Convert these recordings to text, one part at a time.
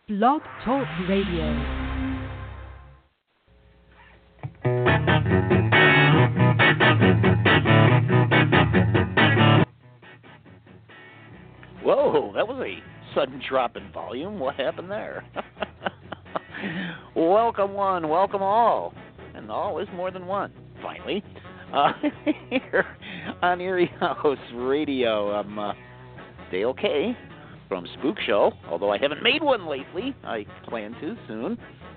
Blog Talk Radio. Whoa, that was a sudden drop in volume. What happened there? Welcome one, welcome all. And all is more than one, finally. Here on Erie House Radio, I'm Dale K. from Spook Show, although I haven't made one lately. I plan to soon.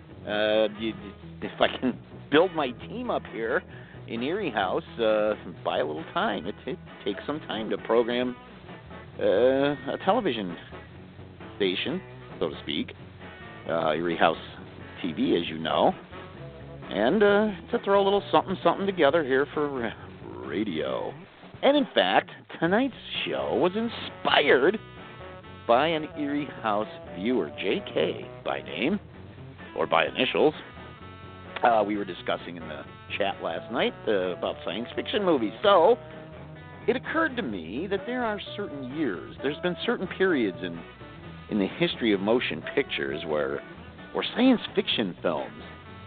If I can build my team up here in Erie House, buy a little time. It takes some time to program a television station, so to speak, Erie House TV, as you know, and to throw a little something together here for radio. And in fact, tonight's show was inspired by an Erie House viewer, J.K. by name, or by initials. We were discussing in the chat last night about science fiction movies. So it occurred to me that there are certain years, there's been certain periods in the history of motion pictures where science fiction films,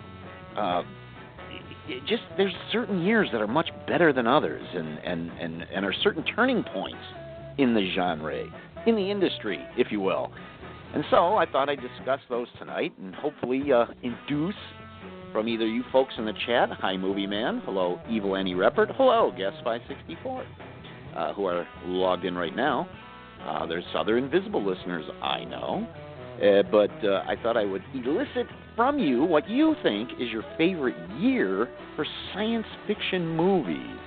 there's certain years that are much better than others and are certain turning points in the genre, in the industry, if you will. And so I thought I'd discuss those tonight and hopefully induce from either you folks in the chat, hi Movie Man, hello Evil Annie Reppert, hello Guest 564, who are logged in right now. There's other invisible listeners I know, but I thought I would elicit from you what you think is your favorite year for science fiction movies.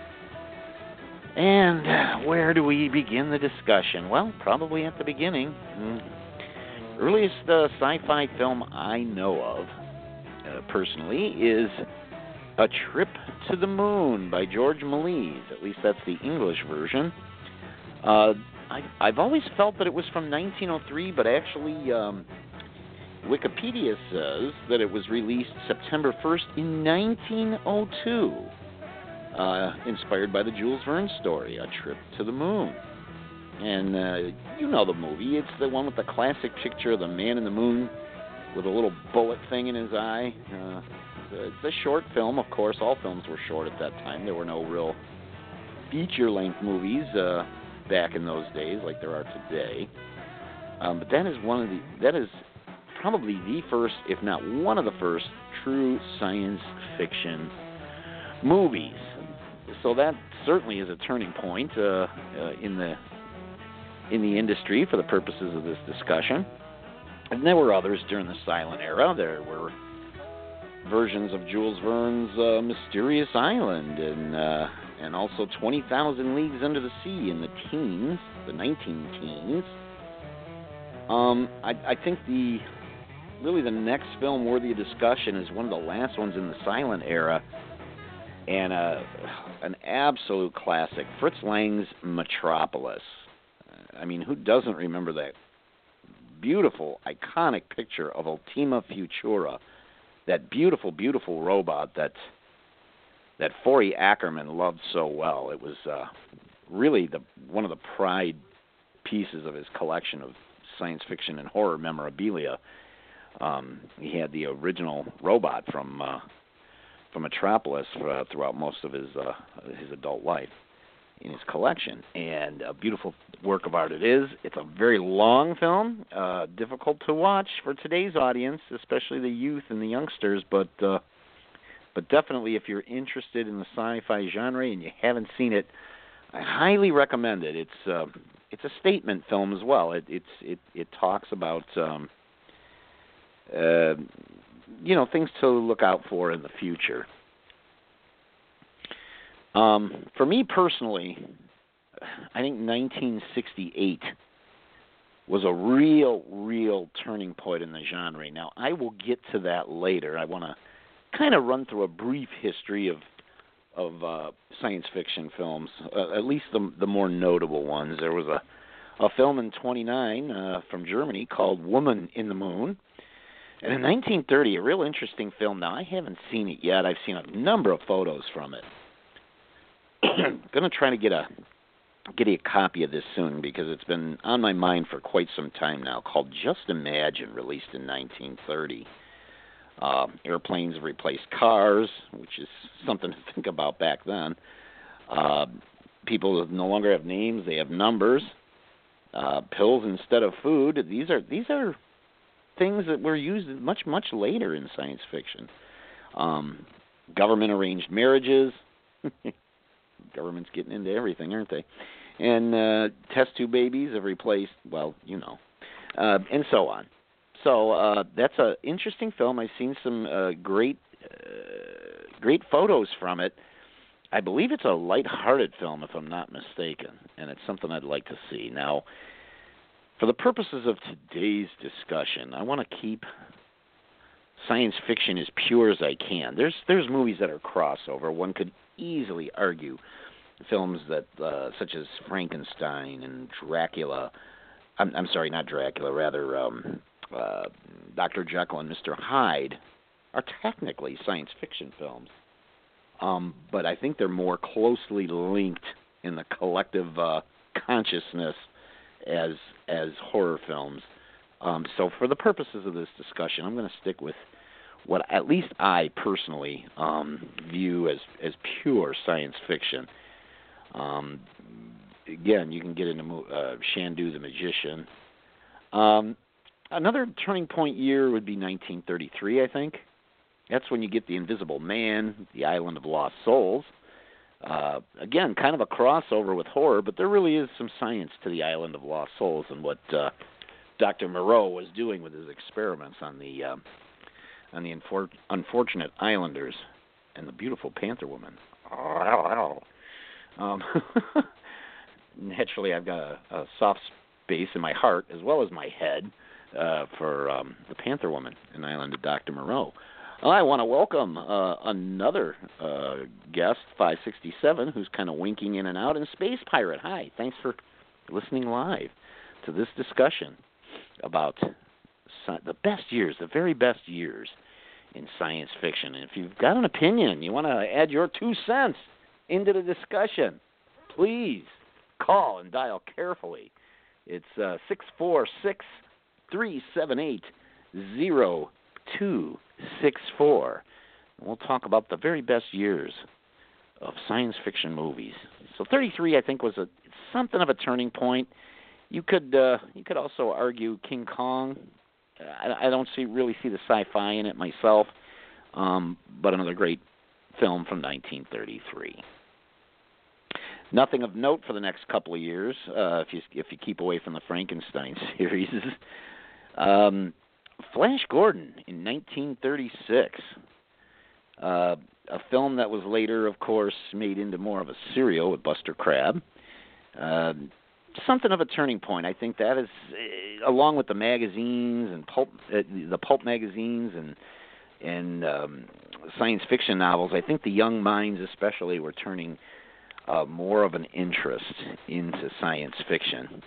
And where do we begin the discussion? Well, probably at the beginning. Earliest sci-fi film I know of, personally, is A Trip to the Moon by George Méliès. At least that's the English version. I've always felt that it was from 1903, but actually Wikipedia says that it was released September 1st in 1902. Inspired by the Jules Verne story, A Trip to the Moon. And you know the movie. It's the one with the classic picture of the man in the moon with a little bullet thing in his eye. It's a short film, of course. All films were short at that time. There were no real feature-length movies back in those days like there are today. But that is probably the first, if not one of the first, true science fiction movies. So that certainly is a turning point in the industry for the purposes of this discussion. And there were others during the silent era. There were versions of Jules Verne's Mysterious Island and also 20,000 Leagues Under the Sea in the teens, the 19-teens. I think the next film worthy of discussion is one of the last ones in the silent era, and an absolute classic, Fritz Lang's Metropolis. I mean, who doesn't remember that beautiful, iconic picture of Ultima Futura, that beautiful, beautiful robot that Forey Ackerman loved so well? It was really one of the pride pieces of his collection of science fiction and horror memorabilia. He had the original robot from Metropolis throughout most of his adult life in his collection, and a beautiful work of art it is. It's a very long film, difficult to watch for today's audience, especially the youth and the youngsters, but definitely if you're interested in the sci-fi genre and you haven't seen it, I highly recommend it. It's a statement film as well. It talks about things to look out for in the future. For me personally, I think 1968 was a real turning point in the genre. Now, I will get to that later. I want to kind of run through a brief history of science fiction films, at least the more notable ones. There was a film in 1929 from Germany called Woman in the Moon. And in 1930, a real interesting film. Now, I haven't seen it yet. I've seen a number of photos from it. Going to try to get a getting a copy of this soon because it's been on my mind for quite some time now, called Just Imagine, released in 1930. Airplanes replaced cars, which is something to think about back then. People no longer have names; they have numbers. Pills instead of food. These are things that were used much later in science fiction. Government arranged marriages. Government's getting into everything, aren't they? And test tube babies have replaced, well, and so on. So that's an interesting film. I've seen some great photos from it. I believe it's a light-hearted film, if I'm not mistaken, and it's something I'd like to see. Now, for the purposes of today's discussion, I want to keep science fiction as pure as I can. There's movies that are crossover. One could easily argue films that such as Frankenstein and Dracula. I'm sorry, not Dracula. Rather, Dr. Jekyll and Mr. Hyde are technically science fiction films. But I think they're more closely linked in the collective consciousness as horror films. So for the purposes of this discussion, I'm going to stick with what at least I personally view as pure science fiction. Again, you can get into Shandu the Magician. Another turning point year would be 1933, I think. That's when you get The Invisible Man, The Island of Lost Souls. Again, kind of a crossover with horror, but there really is some science to The Island of Lost Souls and what Dr. Moreau was doing with his experiments on the unfortunate islanders and the beautiful Panther Woman. Naturally, I've got a soft space in my heart as well as my head for the Panther Woman in Island of Dr. Moreau. I want to welcome another guest, 567, who's kind of winking in and out, and Space Pirate. Hi, thanks for listening live to this discussion about the best years, the very best years in science fiction. And if you've got an opinion, you want to add your 2 cents into the discussion, please call and dial carefully. It's 646-378-0264. We'll talk about the very best years of science fiction movies. So 33, I think, was something of a turning point. You could also argue King Kong. I don't really see the sci-fi in it myself, but another great film from 1933. Nothing of note for the next couple of years, if you keep away from the Frankenstein series. Flash Gordon in 1936, a film that was later, of course, made into more of a serial with Buster Crabbe. Something of a turning point. I think that is, along with the magazines and the pulp magazines and science fiction novels. I think the young minds, especially, were turning more of an interest into science fiction.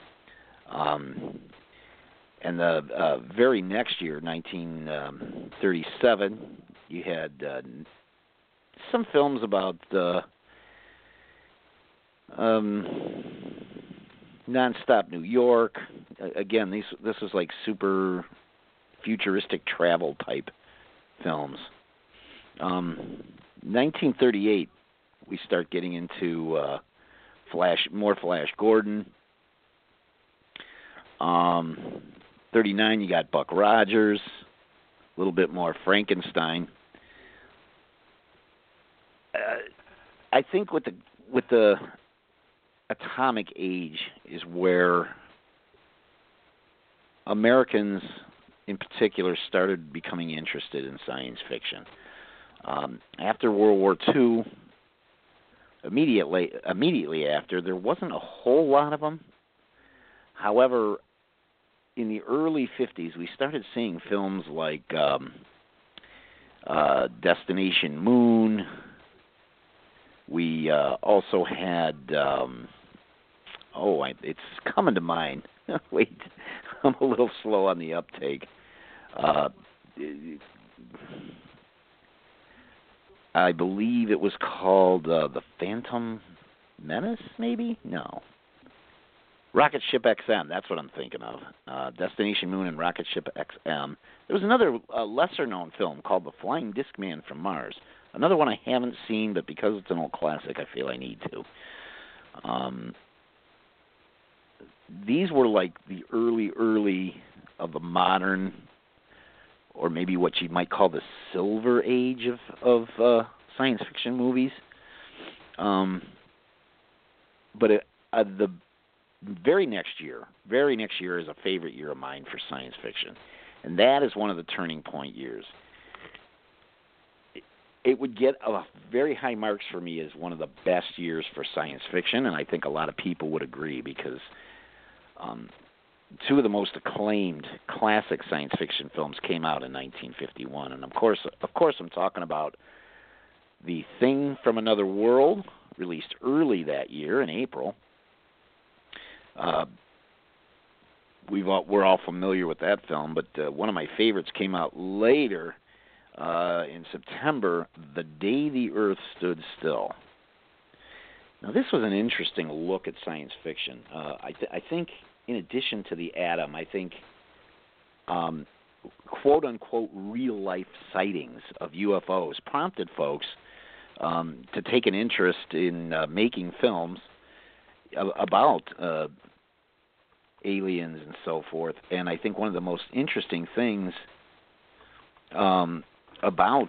And the very next year, 1937, you had some films about Nonstop New York. Again, this was like super futuristic travel type films. 1938, we start getting into more Flash Gordon. 39, you got Buck Rogers. A little bit more Frankenstein. I think with the atomic age is where Americans in particular started becoming interested in science fiction. After World War II, immediately after, there wasn't a whole lot of them. However, in the early 50s, we started seeing films like Destination Moon. We also had, it's coming to mind. Wait, I'm a little slow on the uptake. I believe it was called The Phantom Menace, maybe? No. Rocket Ship XM, that's what I'm thinking of. Destination Moon and Rocket Ship XM. There was another lesser-known film called The Flying Disc Man from Mars. Another one I haven't seen, but because it's an old classic, I feel I need to. These were like the early of the modern, or maybe what you might call the silver age of science fiction movies. But the very next year is a favorite year of mine for science fiction, and that is one of the turning point years. It would get very high marks for me as one of the best years for science fiction, and I think a lot of people would agree because two of the most acclaimed classic science fiction films came out in 1951, and of course I'm talking about The Thing from Another World, released early that year in April. We're all familiar with that film, but one of my favorites came out later in September, The Day the Earth Stood Still. Now, this was an interesting look at science fiction. I think, in addition to The Atom, I think quote-unquote real-life sightings of UFOs prompted folks to take an interest in making films about aliens and so forth. And I think one of the most interesting things about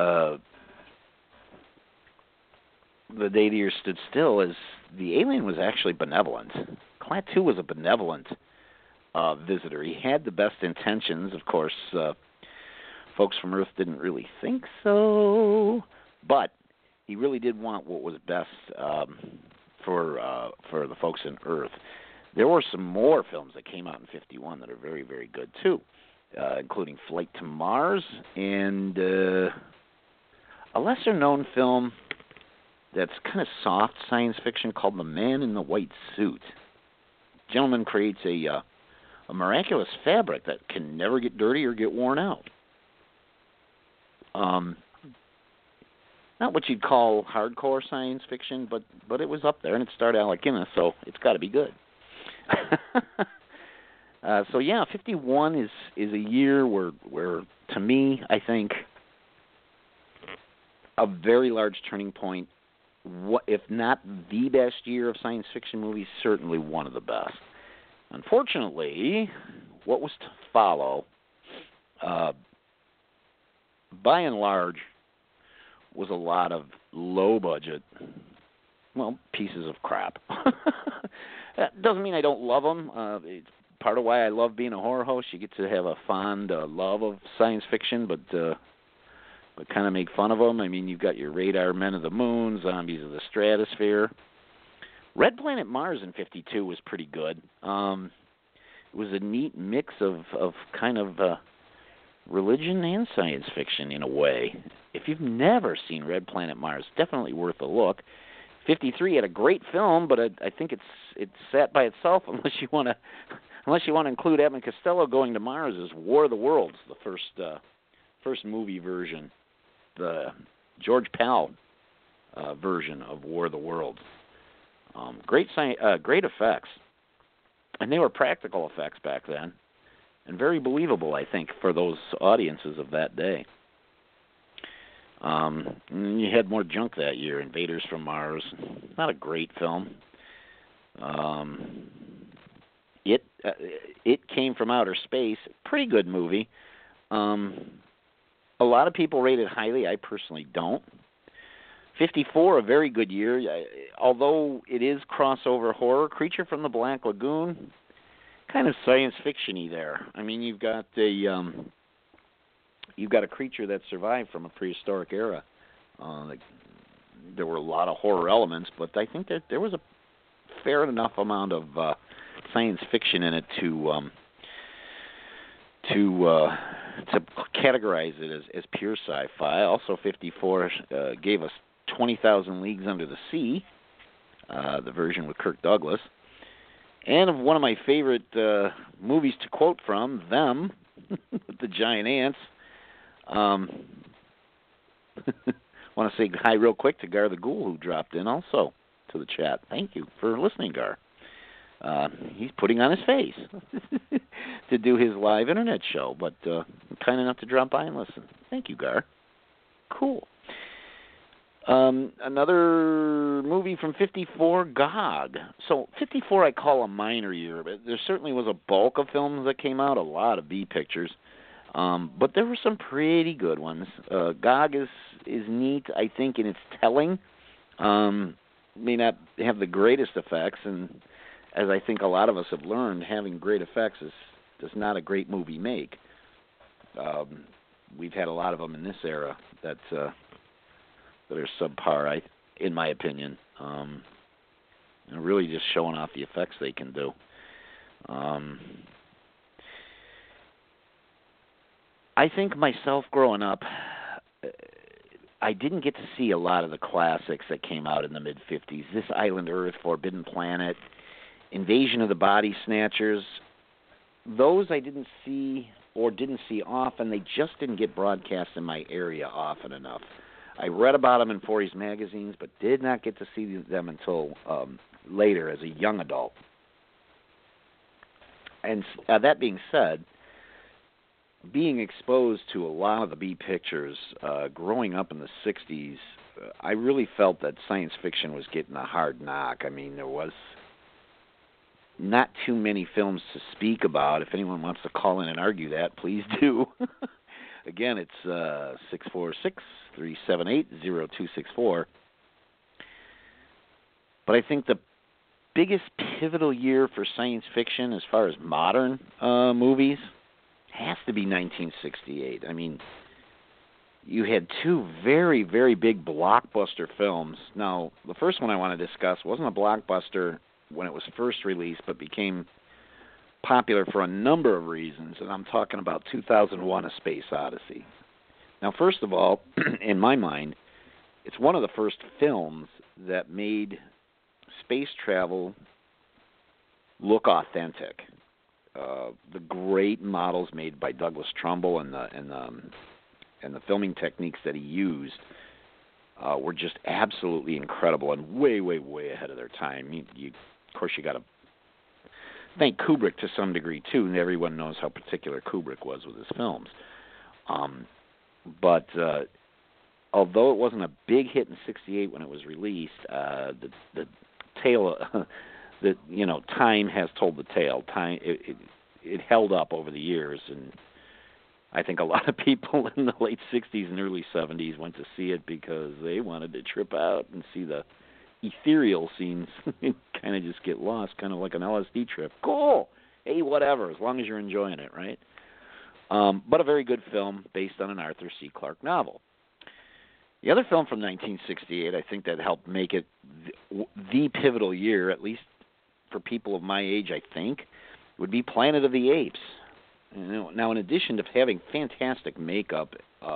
The Day the Earth Stood Still is the alien was actually benevolent. Klaatu was a benevolent visitor. He had the best intentions. Of course, folks from Earth didn't really think so, but he really did want what was best for the folks in Earth. There were some more films that came out in 1951 that are very, very good, too, including Flight to Mars and a lesser-known film that's kind of soft science fiction called The Man in the White Suit. The gentleman creates a miraculous fabric that can never get dirty or get worn out. Not what you'd call hardcore science fiction, but it was up there, and it starred Alec Guinness, so it's got to be good. So yeah, 1951 is a year where to me, I think, a very large turning point. What, if not the best year of science fiction movies, certainly one of the best. Unfortunately, what was to follow, by and large, was a lot of low-budget, pieces of crap. That doesn't mean I don't love them. It's part of why I love being a horror host. You get to have a fond love of science fiction, but kind of make fun of them. I mean, you've got your Radar Men of the Moon, Zombies of the Stratosphere. Red Planet Mars in 1952 was pretty good. It was a neat mix of kind of religion and science fiction in a way. If you've never seen Red Planet Mars, definitely worth a look. 1953 had a great film, but I think it sat by itself unless you want to include Abbott and Costello going to Mars as War of the Worlds, the first movie version, the George Pal version of War of the Worlds. Great effects, and they were practical effects back then, and very believable, I think, for those audiences of that day. You had more junk that year. Invaders from Mars, not a great film. It Came from Outer Space, pretty good movie. A lot of people rate it highly. I personally don't. 1954, a very good year. Although it is crossover horror, Creature from the Black Lagoon, kind of science fiction-y there. I mean, you've got a creature that survived from a prehistoric era. There were a lot of horror elements, but I think that there was a fair enough amount of science fiction in it to categorize it as pure sci-fi. Also, 1954 gave us 20,000 Leagues Under the Sea, the version with Kirk Douglas. And one of my favorite movies to quote from, Them, with the giant ants. Want to say hi real quick to Gar the Ghoul, who dropped in also to the chat. Thank you for listening, Gar. He's putting on his face to do his live internet show, but kind enough to drop by and listen. Thank you, Gar. Cool. Another movie from 54, Gog. So 54 I call a minor year, but there certainly was a bulk of films that came out, a lot of B pictures. But there were some pretty good ones. Gog is neat, I think, in its telling. May not have the greatest effects, and as I think a lot of us have learned, having great effects does not a great movie make. We've had a lot of them in this era that are subpar, in my opinion. And really just showing off the effects they can do. I think myself growing up, I didn't get to see a lot of the classics that came out in the mid-'50s. This Island Earth, Forbidden Planet, Invasion of the Body Snatchers. Those I didn't see often. They just didn't get broadcast in my area often enough. I read about them in 40s magazines, but did not get to see them until later as a young adult. And that being said, being exposed to a lot of the B pictures, growing up in the 60s, I really felt that science fiction was getting a hard knock. I mean, there was not too many films to speak about. If anyone wants to call in and argue that, please do. Again, it's 646-378-0264. But I think the biggest pivotal year for science fiction as far as modern movies has to be 1968. I mean, you had two very, very big blockbuster films. Now, the first one I want to discuss wasn't a blockbuster when it was first released, but became popular for a number of reasons, and I'm talking about 2001: A Space Odyssey. Now, first of all, in my mind, it's one of the first films that made space travel look authentic. The great models made by Douglas Trumbull and the filming techniques that he used were just absolutely incredible and way, way, way ahead of their time. Of course, you got to thank Kubrick to some degree too, and everyone knows how particular Kubrick was with his films. But although it wasn't a big hit in '68 when it was released, the tale, time has told the tale. Time it held up over the years, and I think a lot of people in the late '60s and early '70s went to see it because they wanted to trip out and see the ethereal scenes and kind of just get lost, kind of like an LSD trip. Cool. Hey, whatever, as long as you're enjoying it, right? But a very good film based on an Arthur C. Clarke novel. The other film from 1968, I think that helped make it the pivotal year, at least for people of my age, I think, would be Planet of the Apes. Now, in addition to having fantastic makeup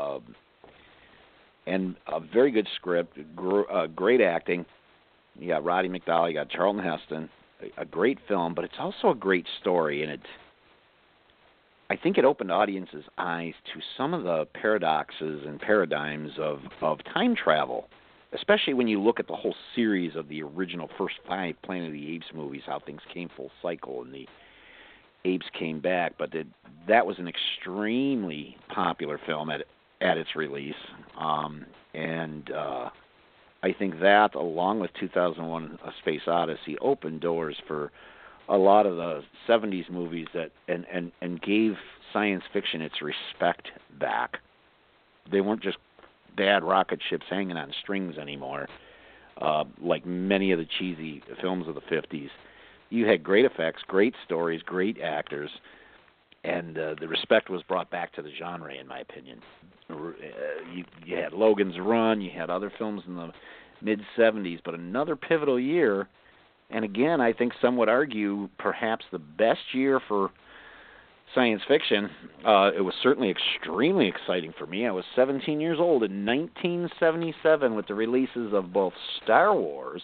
and a very good script, great acting, you got Roddy McDowall, you got Charlton Heston, a great film, but it's also a great story, and I think it opened audiences' eyes to some of the paradoxes and paradigms of time travel, especially when you look at the whole series of the original first 5 Planet of the Apes movies, how things came full cycle and the apes came back. But that was an extremely popular film at its release, and I think that, along with 2001: A Space Odyssey, opened doors for a lot of the 70s movies that and gave science fiction its respect back. They weren't just bad rocket ships hanging on strings anymore, like many of the cheesy films of the 50s. You had great effects, great stories, great actors, and the respect was brought back to the genre, in my opinion. You had Logan's Run, you had other films in the mid-'70s, but another pivotal year. And again, I think some would argue perhaps the best year for science fiction. It was certainly extremely exciting for me. I was 17 years old in 1977 with the releases of both Star Wars.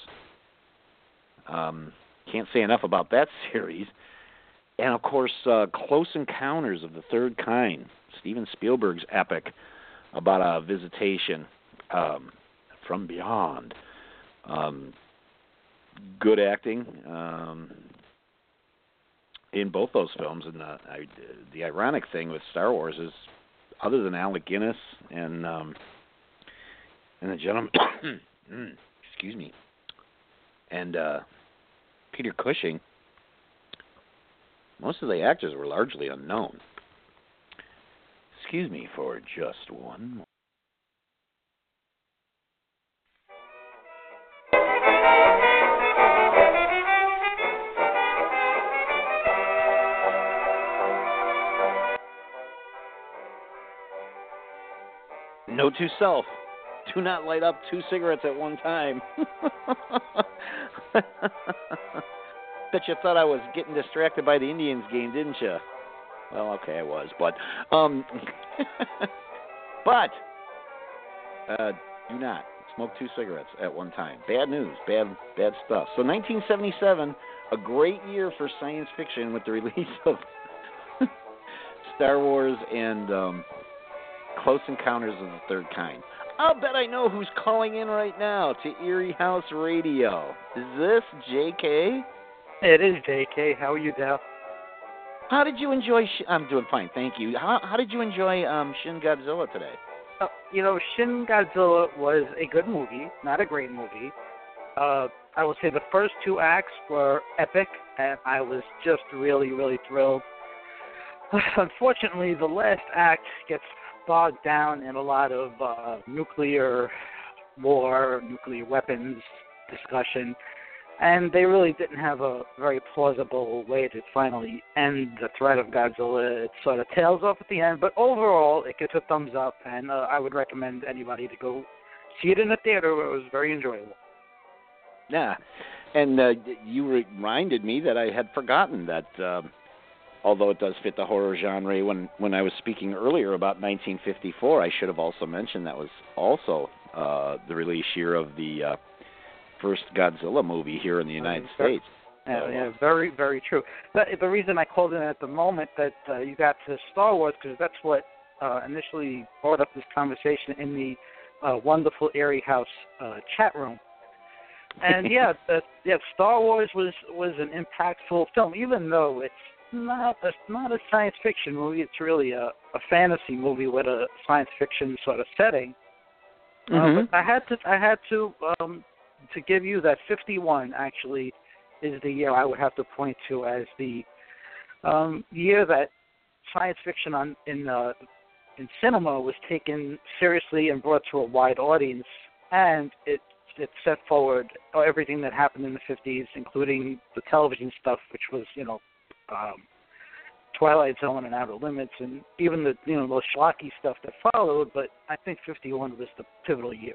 Can't say enough about that series. And, of course, Close Encounters of the Third Kind, Steven Spielberg's epic about a visitation from beyond. Good acting, in both those films. And the ironic thing with Star Wars is, other than Alec Guinness and the gentleman, excuse me, and Peter Cushing, most of the actors were largely unknown. Excuse me for just one moment. Note to self, do not light up 2 cigarettes at one time. Bet you thought I was getting distracted by the Indians game, didn't you? Well, okay, I was, but do not smoke 2 cigarettes at one time. Bad news, bad stuff. So 1977, a great year for science fiction with the release of Star Wars and Close Encounters of the Third Kind. I'll bet I know who's calling in right now to Erie House Radio. Is this JK? It is JK. How are you, Dal? How did you enjoy... I'm doing fine, thank you. How did you enjoy Shin Godzilla today? Shin Godzilla was a good movie, not a great movie. I would say the first 2 acts were epic, and I was just really, really thrilled. Unfortunately, the last act gets bogged down in a lot of nuclear war, nuclear weapons discussion, and they really didn't have a very plausible way to finally end the threat of Godzilla. It sort of tails off at the end, but overall, it gets a thumbs up, and I would recommend anybody to go see it in the theater, where it was very enjoyable. Yeah, and you reminded me that I had forgotten that... although it does fit the horror genre, when I was speaking earlier about 1954, I should have also mentioned that was also the release year of the first Godzilla movie here in the United States. Yeah, very, very true. The reason I called in at the moment that you got to Star Wars, because that's what initially brought up this conversation in the wonderful Erie House chat room. And Star Wars was an impactful film, even though it's not a science fiction movie. It's really a fantasy movie with a science fiction sort of setting. But I had to give you that 51 actually is the year I would have to point to as the year that science fiction in cinema was taken seriously and brought to a wide audience, and it set forward everything that happened in the 50s, including the television stuff, which was Twilight Zone and Outer Limits, and even the those schlocky stuff that followed. But I think 51 was the pivotal year.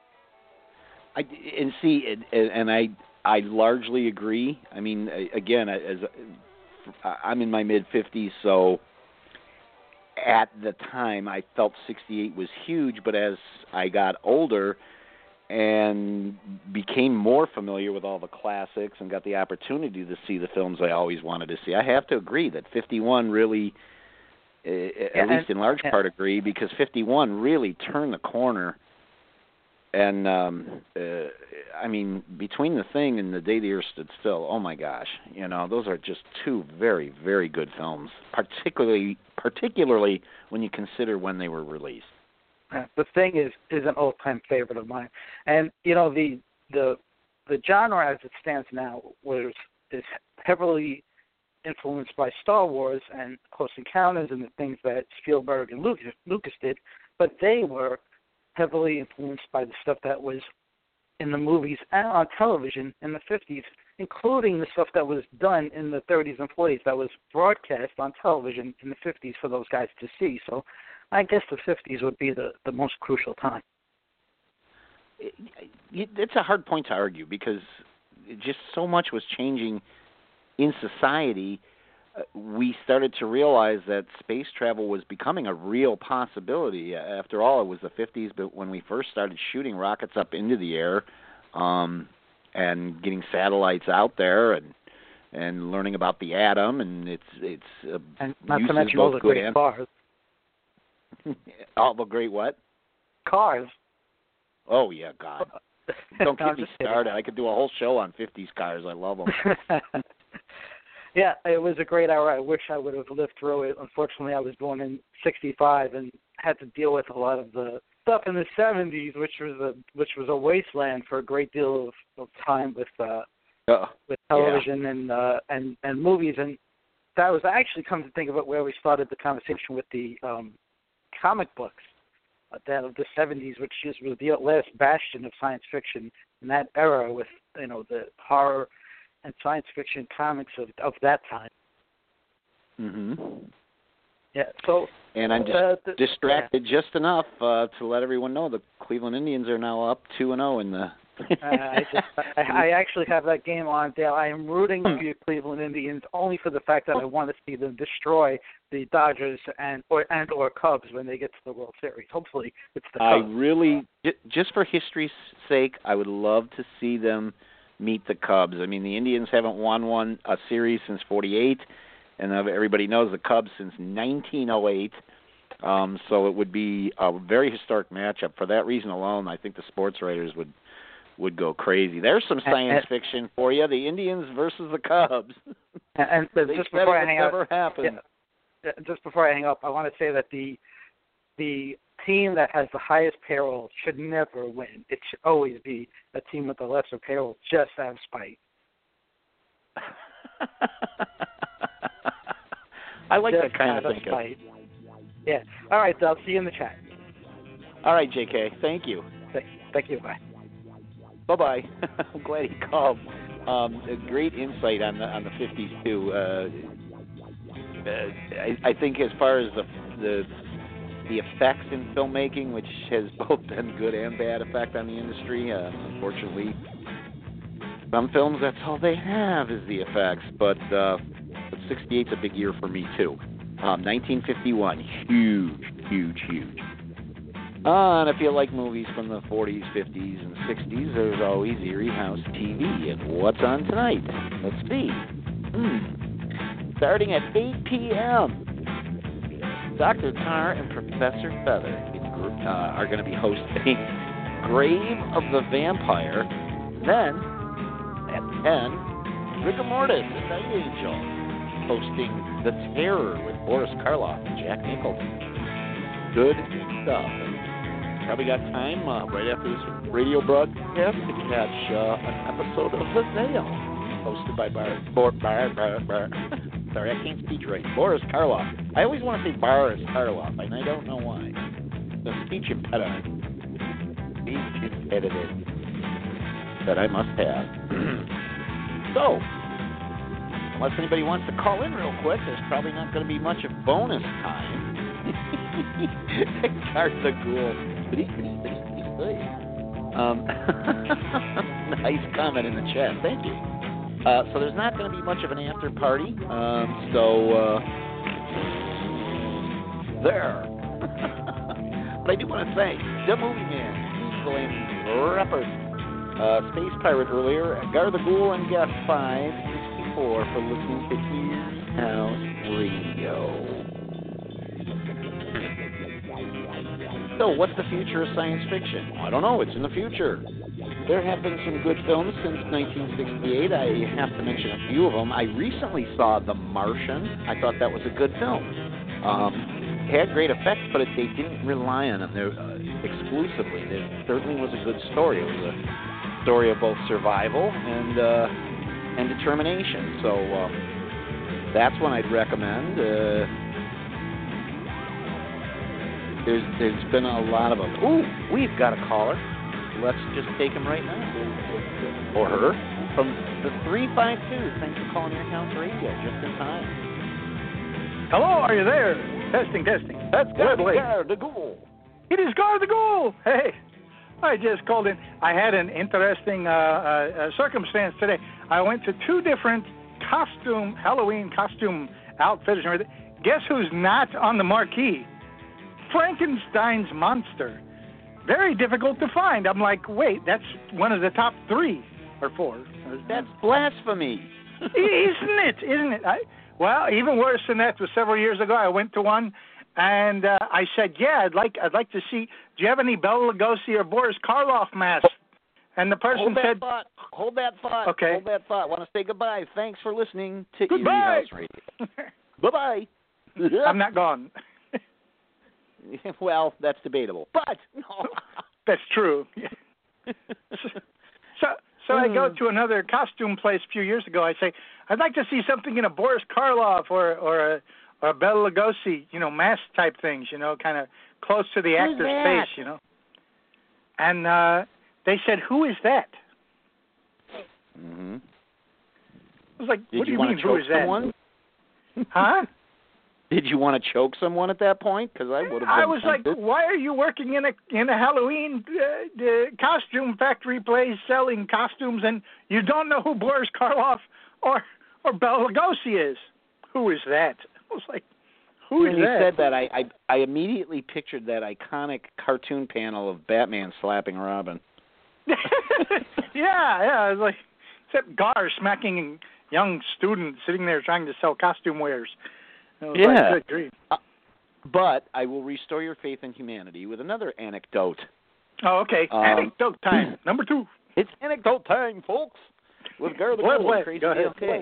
I largely agree. I mean, again, as I'm in my mid-50s, so at the time I felt 68 was huge, but as I got older and became more familiar with all the classics and got the opportunity to see the films I always wanted to see, I have to agree that 51 really, at least in large part agree, because 51 really turned the corner. And, I mean, between The Thing and The Day the Earth Stood Still, oh my gosh, those are just 2 very, very good films, particularly when you consider when they were released. The Thing is an all-time favorite of mine, and the genre as it stands now is heavily influenced by Star Wars and Close Encounters and the things that Spielberg and Lucas did, but they were heavily influenced by the stuff that was in the movies and on television in the 50s, including the stuff that was done in the 30s and 40s that was broadcast on television in the 50s for those guys to see. So I guess the 50s would be the most crucial time. It's a hard point to argue because just so much was changing in society. We started to realize that space travel was becoming a real possibility. After all, it was the 50s, but when we first started shooting rockets up into the air and getting satellites out there and learning about the atom, and it's and not to mention all the great cars. All the great what? Cars. Oh, yeah, God. Don't get me started. I could do a whole show on 50s cars. I love them. Yeah, it was a great hour. I wish I would have lived through it. Unfortunately, I was born in '65 and had to deal with a lot of the stuff in the '70s, which was a wasteland for a great deal of time with television and movies. And that was actually, come to think of it, where we started the conversation with the comic books that of the '70s, which was the last bastion of science fiction in that era, with the horror and science fiction comics of that time. Mhm. Yeah. So. And I'm just distracted just enough to let everyone know the Cleveland Indians are now up 2-0 in the. I actually have that game on, Dale. I am rooting for your Cleveland Indians only for the fact that I want to see them destroy the Dodgers and or Cubs when they get to the World Series. Hopefully, it's the Cubs. I really, just for history's sake, I would love to see them meet the Cubs. I mean, the Indians haven't won a series since '48, and everybody knows the Cubs since 1908. So it would be a very historic matchup. For that reason alone, I think the sports writers would go crazy. There's some science fiction for you: the Indians versus the Cubs. And just before I hang up, just before I hang up, I want to say that the team that has the highest payroll should never win. It should always be a team with the lesser payroll, just out of spite. I like just that kind of thinking. Spite. Yeah. All right, so I'll see you in the chat. All right, JK. Thank you. Thank you. Bye. Bye-bye. I'm glad he called. A great insight on the 50s too. I think as far as the effects in filmmaking, which has both been good and bad effect on the industry. Unfortunately, some films, that's all they have is the effects. But 68's a big year for me, too. 1951, huge. And if you like movies from the 40s, 50s, and 60s, there's always Erie House TV. And what's on tonight? Let's see. Starting at 8 p.m., Dr. Tar and Professor Feather are going to be hosting Grave of the Vampire. Then, at 10, Rigor Mortis and Night Angel hosting The Terror with Boris Karloff and Jack Nicholson. Good stuff. Probably got time right after this radio broadcast to catch an episode of The Veil, hosted by Sorry, I can't speak right. Boris Karloff. I always want to say Boris Karloff, and I don't know why. The speech impediment that I must have. So, unless anybody wants to call in real quick, there's probably not going to be much of bonus time. Garth the Ghoul. Nice comment in the chat. Thank you. So there's not going to be much of an after party. There. But I do want to thank The Movie Man, Eagle and Rapper, Space Pirate earlier, Gar the Ghoul, and Guest 564 for listening to Erie House Radio. So what's the future of science fiction? I don't know. It's in the future. There have been some good films since 1968. I have to mention a few of them. I recently saw The Martian. I thought that was a good film. Had great effects, but they didn't rely on them exclusively. There certainly was a good story. It was a story of both survival and determination. So that's one I'd recommend. There's been a lot of them. Ooh, we've got a caller. Let's just take him right now. Or her. From the 352. Thanks for calling Erie House Radio just in time. Hello, are you there? Testing. That's Gar the Ghoul. It is Gar the Ghoul. Hey, I just called in. I had an interesting circumstance today. I went to two different Halloween costume outfitters. Guess who's not on the marquee? Frankenstein's monster. Very difficult to find. I'm like, wait, that's one of the top 3 or 4. That's blasphemy. Isn't it? Well, even worse than that was several years ago. I went to one, and I said, yeah, I'd like to see. Do you have any Bela Lugosi or Boris Karloff masks? And the person Hold that said, thought. Hold that thought. Okay. Hold that thought. Want to say goodbye. Thanks for listening to Goodbye. Erie House Radio. Bye-bye. I'm not gone. Well, that's debatable. But, no. That's true. So I go to another costume place a few years ago. I say, I'd like to see something in a Boris Karloff or a Bela Lugosi, mask type things, kind of close to the actor's face, And they said, who is that? Mm-hmm. I was like, Did what do you you mean, who is that? Someone? Huh? Did you want to choke someone at that point? Because I would have. I was like, why are you working in a Halloween costume factory place selling costumes and you don't know who Boris Karloff or Bela Lugosi is? Who is that? I was like, who is when that? you said that, I immediately pictured that iconic cartoon panel of Batman slapping Robin. Yeah. I was like, except Gar smacking young students sitting there trying to sell costume wares. Like, good grief. But I will restore your faith in humanity with another anecdote. Oh, okay. Anecdote time. Number 2. It's anecdote time, folks. With Gar the Gold and Crazy okay.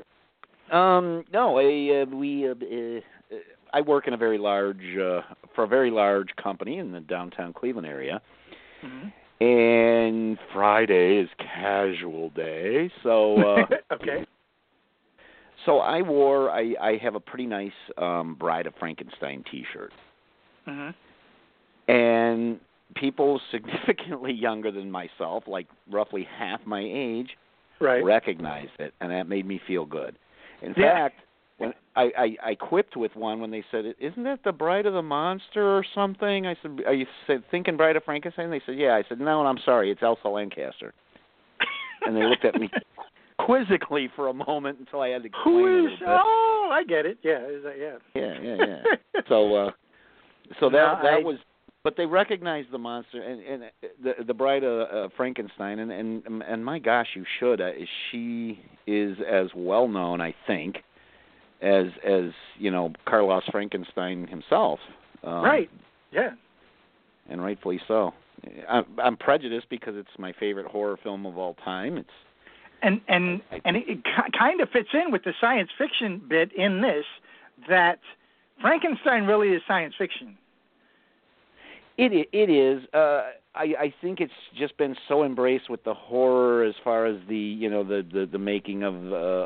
I work in a very large for a very large company in the downtown Cleveland area. Mm-hmm. And Friday is casual day, so okay. So I have a pretty nice Bride of Frankenstein T-shirt. Mm-hmm. And people significantly younger than myself, like roughly half my age, recognized it, and that made me feel good. In fact, when I quipped with one when they said, "Isn't that the Bride of the Monster or something?" I said, "Are you thinking Bride of Frankenstein?" They said, "Yeah." I said, "No, I'm sorry, it's Elsa Lancaster." And they looked at me quizzically for a moment until I had to explain Who is? it a bit. Oh, I get it. Yeah, Yeah. So that was, but they recognized the monster and the Bride of Frankenstein, and my gosh, you should. She is as well known, I think, as Karloff's Frankenstein himself. Right. Yeah. And rightfully so. I'm prejudiced because it's my favorite horror film of all time. It's And it kind of fits in with the science fiction bit in this, that Frankenstein really is science fiction. It is. I think it's just been so embraced with the horror as far as the making of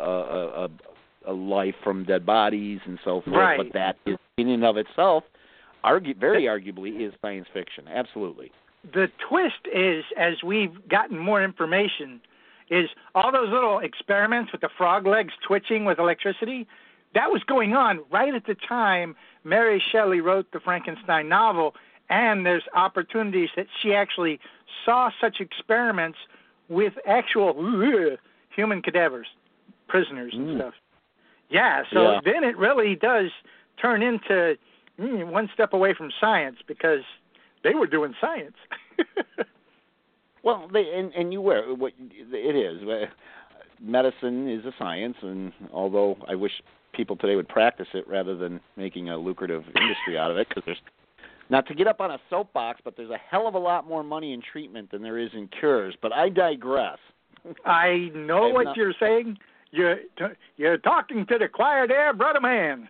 a life from dead bodies and so forth. Right. But that is in and of itself, very arguably, is science fiction. Absolutely. The twist is, as we've gotten more information, is all those little experiments with the frog legs twitching with electricity, that was going on right at the time Mary Shelley wrote the Frankenstein novel, and there's opportunities that she actually saw such experiments with actual human cadavers, prisoners and stuff. Yeah, so then it really does turn into one step away from science because they were doing science. Well, you were what it is. Medicine is a science, and although I wish people today would practice it rather than making a lucrative industry out of it, because there's not to get up on a soapbox, but there's a hell of a lot more money in treatment than there is in cures. But I digress. I know what you're saying. You're talking to the choir there, brother man.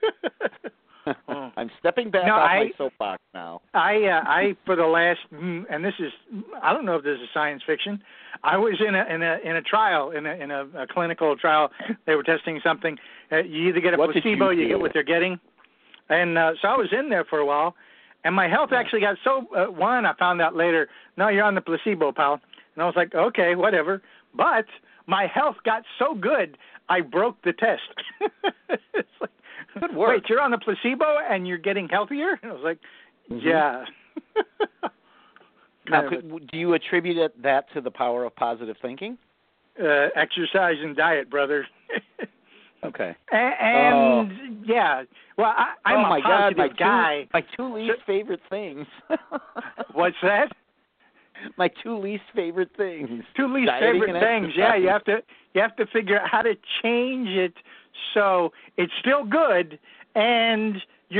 I'm stepping back off my soapbox now. I for the last, and this is, I don't know if this is science fiction. I was in a trial, in a clinical trial. They were testing something. You either get a placebo, you get what they're getting. And so I was in there for a while, and my health actually got so. One, I found out later. No, you're on the placebo, pal. And I was like, okay, whatever. But my health got so good, I broke the test. It's like, good work. Wait, you're on the placebo and you're getting healthier? And I was like, yeah. Now, do you attribute that to the power of positive thinking? Exercise and diet, brother. Okay. And yeah. Well, I'm a positive guy. My two least favorite things. What's that? My two least favorite things. Two least favorite things. Yeah, you have to figure out how to change it so it's still good and you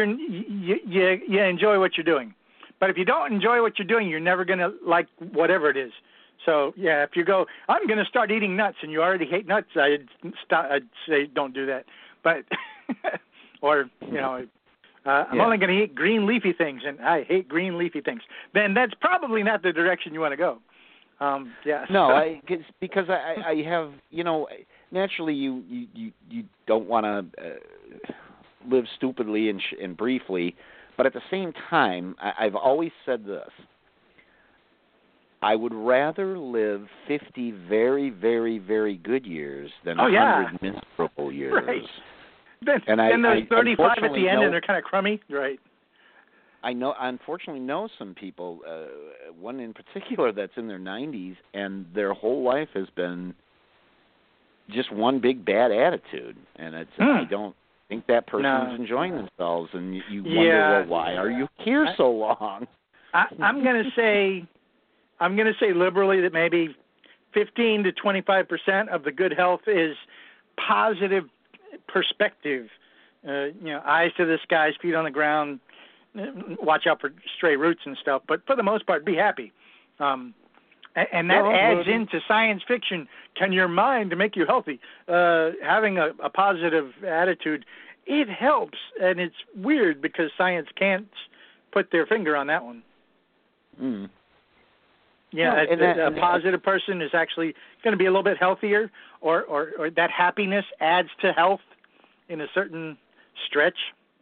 enjoy what you're doing. But if you don't enjoy what you're doing, you're never going to like whatever it is. So yeah, if you go, I'm going to start eating nuts, and you already hate nuts, I'd say don't do that. But or I'm only going to eat green leafy things, and I hate green leafy things. Then that's probably not the direction you want to go. Yeah. No, because I have, naturally you don't want to live stupidly and briefly, but at the same time, I've always said this. I would rather live 50 very, very, very good years than 100 miserable years. Right. Then there's 35 at the end, and they're kind of crummy. Right. I unfortunately know some people, one in particular that's in their 90s, and their whole life has been just one big bad attitude. And it's I don't think that person's enjoying themselves, and you wonder, well, why are you here so long? I'm going to say liberally that maybe 15 to 25% of the good health is positive perspective. Eyes to the skies, feet on the ground. Watch out for stray roots and stuff, but for the most part, be happy. And that adds into science fiction. Can your mind make you healthy? Having a positive attitude, it helps, and it's weird because science can't put their finger on that one. Mm. Yeah, a positive person is actually going to be a little bit healthier, or that happiness adds to health in a certain stretch.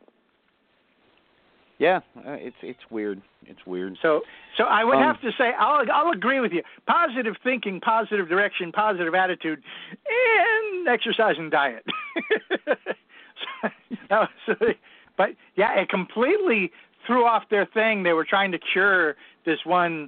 Yeah, it's weird. It's weird. So I would have to say I'll agree with you. Positive thinking, positive direction, positive attitude, and exercise and diet. But yeah, it completely threw off their thing. They were trying to cure this one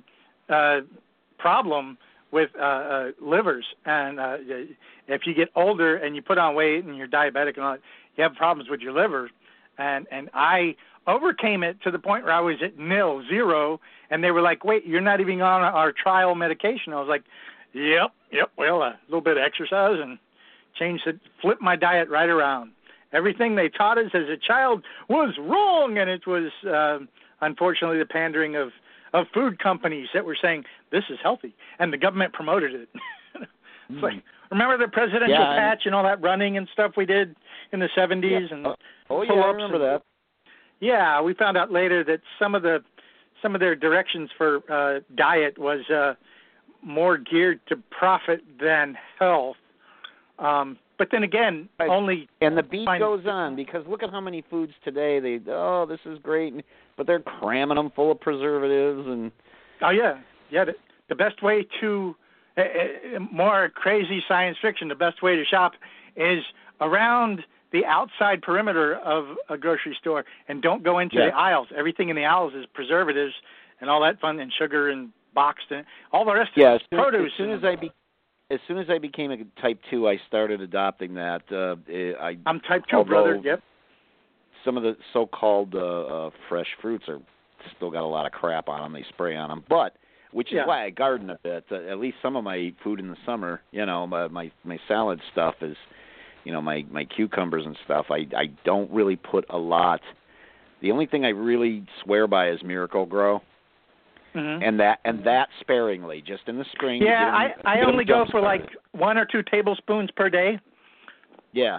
problem with livers, and if you get older and you put on weight and you're diabetic and all that, you have problems with your liver. And I overcame it to the point where I was at 0, and they were like, wait, you're not even on our trial medication. I was like, yep, well, a little bit of exercise and flip my diet right around. Everything they taught us as a child was wrong, and it was, unfortunately, the pandering of food companies that were saying, this is healthy, and the government promoted it. It's like, remember the presidential patch and all that running and stuff we did in the 70s? Yeah. And I remember that. Yeah, we found out later that some of their directions for diet was more geared to profit than health. But then again, and the beat goes on, because look at how many foods today this is great, but they're cramming them full of preservatives and. Oh yeah. The best way to more crazy science fiction. The best way to shop is around the outside perimeter of a grocery store, and don't go into the aisles. Everything in the aisles is preservatives and all that fun, and sugar and boxed and all the rest of it. Produce. As soon as I became a type 2, I started adopting that. I'm type 2, brother. Yep. Some of the so-called fresh fruits are still got a lot of crap on them. They spray on them, which is why I garden a bit. At least some of my food in the summer, my salad stuff is, my cucumbers and stuff. I don't really put a lot. The only thing I really swear by is Miracle-Gro. Mm-hmm. And that sparingly, just in the spring. Yeah, I only go for like 1 or 2 tablespoons per day. Yeah.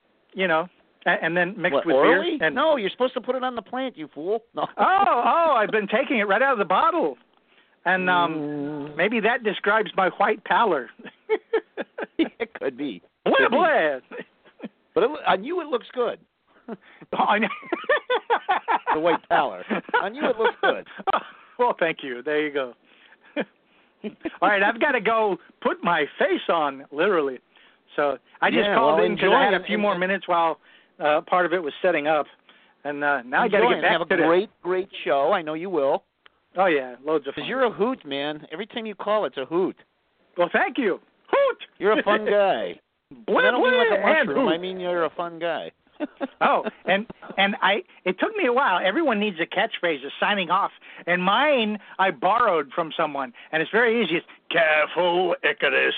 And then mixed with orally? beer. No, you're supposed to put it on the plant, you fool. No. Oh, I've been taking it right out of the bottle. And maybe that describes my white pallor. It could be. Blah. But on you it looks good. I know. The white pallor. On you it looks good. Well, thank you. There you go. All right, I've got to go put my face on, literally. So I just called in because I had a few more minutes while part of it was setting up. And now I got to get back to it. Have a great show. I know you will. Oh, yeah, loads of fun. Because you're a hoot, man. Every time you call, it's a hoot. Well, thank you. Hoot! You're a fun guy. I don't mean like a mushroom. I mean you're a fun guy. Oh, and it took me a while. Everyone needs a catchphrase of signing off, and mine I borrowed from someone, and it's very easy. It's careful, Icarus,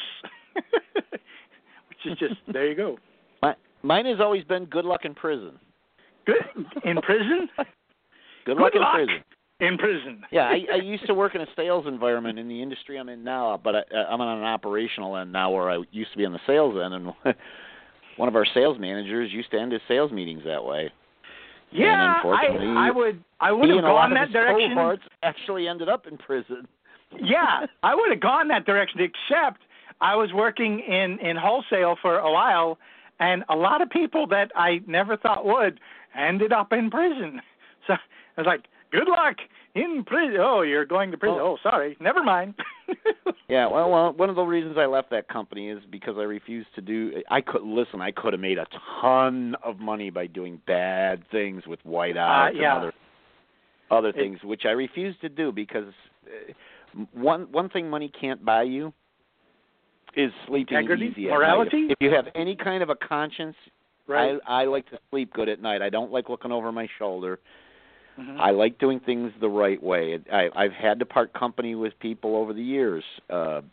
which is just there you go. Mine has always been good luck in prison. Good in prison. Good luck in prison. in prison. Yeah, I used to work in a sales environment in the industry I'm in now, but I'm on an operational end now where I used to be on the sales end, and one of our sales managers used to end his sales meetings that way. Yeah, I would have gone that direction. Cohorts actually ended up in prison. Yeah, I would have gone that direction, except I was working in wholesale for a while, and a lot of people that I never thought would ended up in prison. So I was like, good luck in prison. Oh, you're going to prison. Oh, sorry. Never mind. Yeah, well, one of the reasons I left that company is because I refused to do – I could have made a ton of money by doing bad things with whiteouts and other things, which I refused to do because one thing money can't buy you is sleeping easy at morality? night. If you have any kind of a conscience, right. I like to sleep good at night. I don't like looking over my shoulder. Mm-hmm. I like doing things the right way. I've had to part company with people over the years, not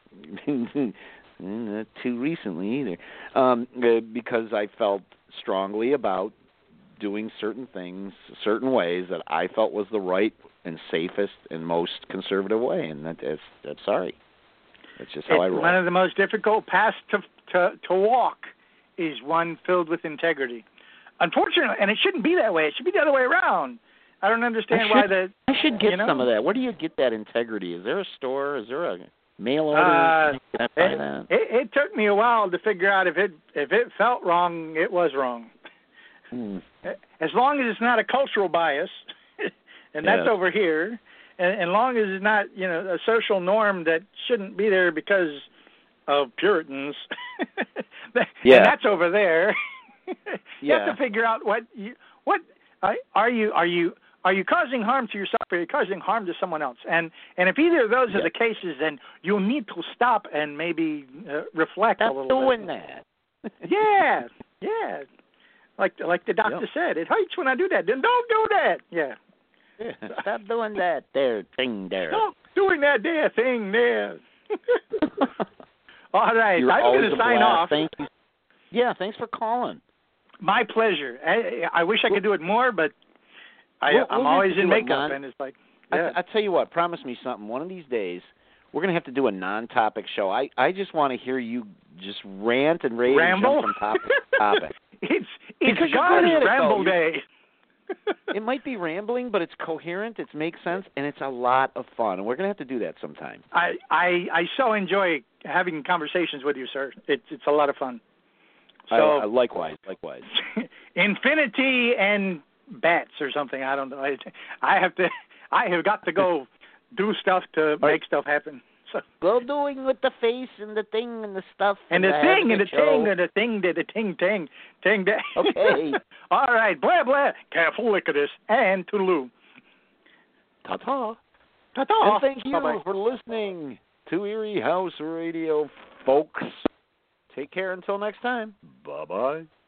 too recently either, because I felt strongly about doing certain things, certain ways that I felt was the right and safest and most conservative way, and that's sorry. That's just how I roll. One of the most difficult paths to walk is one filled with integrity. Unfortunately, and it shouldn't be that way. It should be the other way around. I don't understand why I should get some of that. Where do you get that integrity? Is there a store? Is there a mail order? Can I buy that? It took me a while to figure out if it felt wrong, it was wrong. As long as it's not a cultural bias, and that's over here, and as long as it's not a social norm that shouldn't be there because of Puritans, and that's over there. You have to figure out what are you causing harm to yourself, or are you causing harm to someone else? And if either of those are the cases, then you'll need to stop and maybe reflect a little bit. Stop doing that. Yeah. Like the doctor said, it hurts when I do that. Then don't do that. Yeah. Stop doing that thing there. Stop doing that there thing there. All right. You're I'm going to sign off. Thank you. Yeah, thanks for calling. My pleasure. I wish I could do it more, but I'm always in makeup, and it's like, I tell you what, promise me something. One of these days, we're going to have to do a non-topic show. I just want to hear you just rant and rave and jump from topic to topic. It's God's ramble day. It might be rambling, but it's coherent, it makes sense, and it's a lot of fun. And we're going to have to do that sometime. I so enjoy having conversations with you, sir. It's a lot of fun. So likewise. Infinity and bats or something. I don't know. I have got to go do stuff to make stuff happen. So go doing with the face and the thing and the stuff and the thing and the ting and the thing and the ting. Okay. All right. Blah blah. Careful, look at this. And toodaloo. Ta-ta. Ta-ta. And thank you Bye-bye. for listening to Erie House Radio, folks. Take care until next time. Bye-bye.